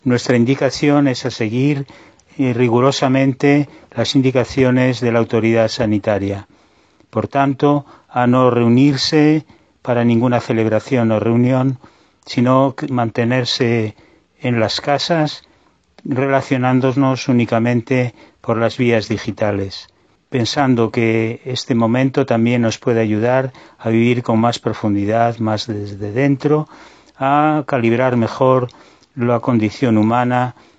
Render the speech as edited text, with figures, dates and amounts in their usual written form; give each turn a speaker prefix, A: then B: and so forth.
A: Nuestra indicación es a seguir rigurosamente las indicaciones de la autoridad sanitaria. Por tanto, a no reunirse para ninguna celebración o reunión, sino mantenerse en las casas, relacionándonos únicamente por las vías digitales, pensando que este momento también nos puede ayudar a vivir con más profundidad, más desde dentro, a calibrar mejor la condición humana